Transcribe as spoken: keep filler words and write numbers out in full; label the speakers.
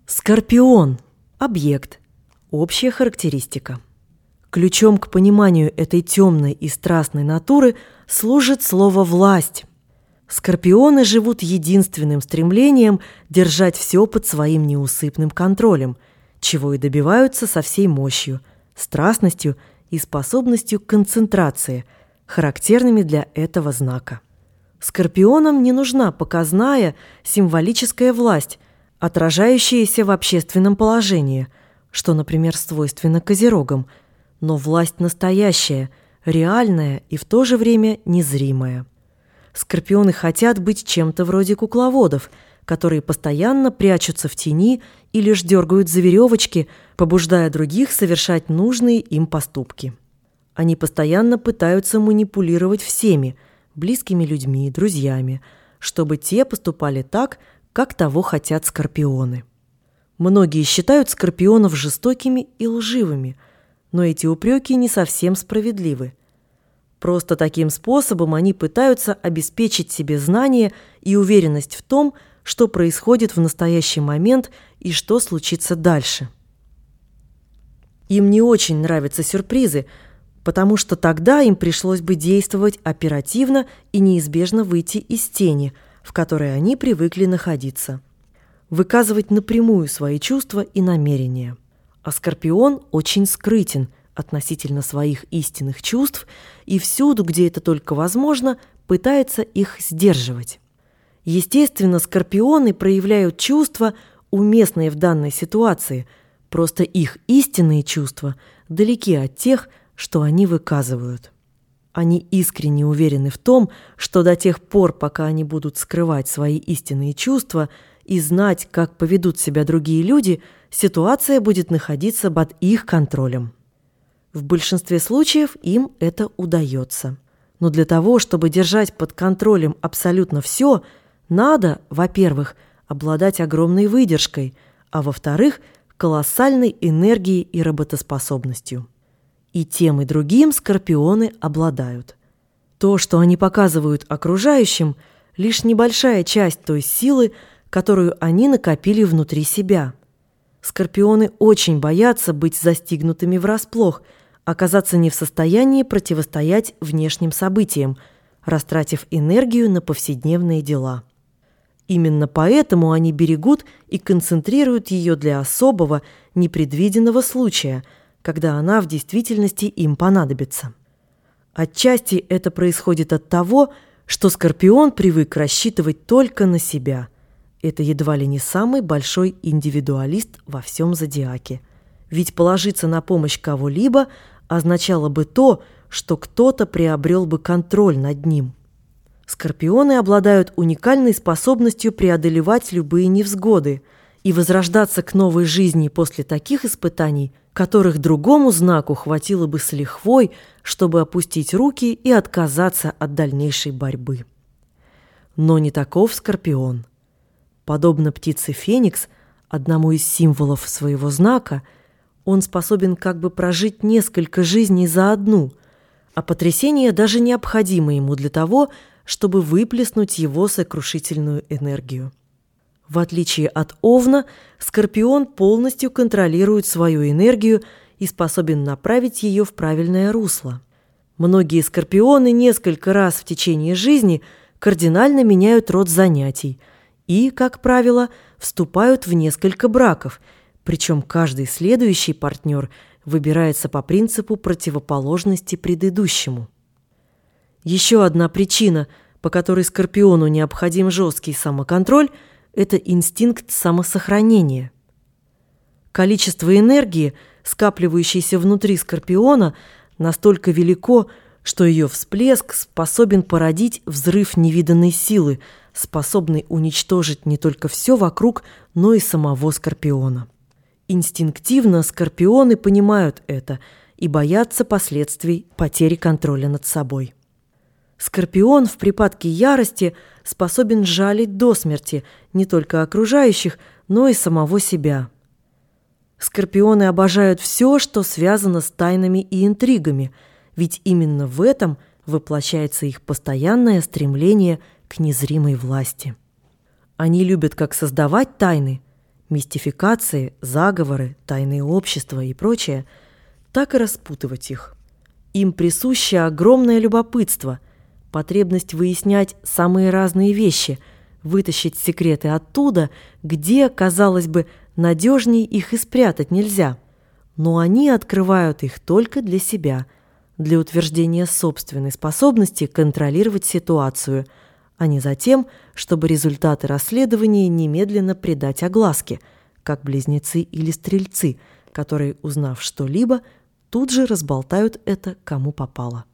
Speaker 1: Скорпион – объект, общая характеристика. Ключом к пониманию этой темной и страстной натуры служит слово «власть». Скорпионы живут единственным стремлением держать все под своим неусыпным контролем, чего и добиваются со всей мощью, страстностью и способностью к концентрации, характерными для этого знака. Скорпионам не нужна показная символическая власть, отражающаяся в общественном положении, что, например, свойственно козерогам, но власть настоящая, реальная и в то же время незримая. Скорпионы хотят быть чем-то вроде кукловодов, которые постоянно прячутся в тени и лишь дергают за веревочки, побуждая других совершать нужные им поступки. Они постоянно пытаются манипулировать всеми, близкими людьми и друзьями, чтобы те поступали так, как того хотят скорпионы. Многие считают скорпионов жестокими и лживыми, но эти упреки не совсем справедливы. Просто таким способом они пытаются обеспечить себе знание и уверенность в том, что происходит в настоящий момент и что случится дальше. Им не очень нравятся сюрпризы, потому что тогда им пришлось бы действовать оперативно и неизбежно выйти из тени, в которой они привыкли находиться, выказывать напрямую свои чувства и намерения. А скорпион очень скрытен относительно своих истинных чувств и всюду, где это только возможно, пытается их сдерживать. Естественно, скорпионы проявляют чувства, уместные в данной ситуации, просто их истинные чувства далеки от тех, что они выказывают. Они искренне уверены в том, что до тех пор, пока они будут скрывать свои истинные чувства и знать, как поведут себя другие люди, ситуация будет находиться под их контролем. В большинстве случаев им это удается. Но для того, чтобы держать под контролем абсолютно все, надо, во-первых, обладать огромной выдержкой, а во-вторых, колоссальной энергией и работоспособностью. И тем и другим скорпионы обладают. То, что они показывают окружающим, лишь небольшая часть той силы, которую они накопили внутри себя. Скорпионы очень боятся быть застигнутыми врасплох, оказаться не в состоянии противостоять внешним событиям, растратив энергию на повседневные дела. Именно поэтому они берегут и концентрируют ее для особого, непредвиденного случая, когда она в действительности им понадобится. Отчасти это происходит от того, что скорпион привык рассчитывать только на себя. Это едва ли не самый большой индивидуалист во всем зодиаке. Ведь положиться на помощь кого-либо означало бы то, что кто-то приобрел бы контроль над ним. Скорпионы обладают уникальной способностью преодолевать любые невзгоды и возрождаться к новой жизни после таких испытаний, которых другому знаку хватило бы с лихвой, чтобы опустить руки и отказаться от дальнейшей борьбы. Но не таков скорпион. Подобно птице Феникс, одному из символов своего знака, он способен как бы прожить несколько жизней за одну, а потрясение даже необходимо ему для того, чтобы выплеснуть его сокрушительную энергию. В отличие от Овна, скорпион полностью контролирует свою энергию и способен направить ее в правильное русло. Многие скорпионы несколько раз в течение жизни кардинально меняют род занятий и, как правило, вступают в несколько браков, причем каждый следующий партнер выбирается по принципу противоположности предыдущему. Еще одна причина, по которой скорпиону необходим жесткий самоконтроль – это инстинкт самосохранения. Количество энергии, скапливающейся внутри скорпиона, настолько велико, что ее всплеск способен породить взрыв невиданной силы, способный уничтожить не только все вокруг, но и самого скорпиона. Инстинктивно скорпионы понимают это и боятся последствий потери контроля над собой. Скорпион в припадке ярости способен жалить до смерти не только окружающих, но и самого себя. Скорпионы обожают все, что связано с тайнами и интригами, ведь именно в этом воплощается их постоянное стремление к незримой власти. Они любят как создавать тайны, мистификации, заговоры, тайные общества и прочее, так и распутывать их. Им присуще огромное любопытство, потребность выяснять самые разные вещи, вытащить секреты оттуда, где, казалось бы, надежней их и спрятать нельзя. Но они открывают их только для себя, для утверждения собственной способности контролировать ситуацию, а не за тем, чтобы результаты расследования немедленно придать огласке, как близнецы или стрельцы, которые, узнав что-либо, тут же разболтают это кому попало.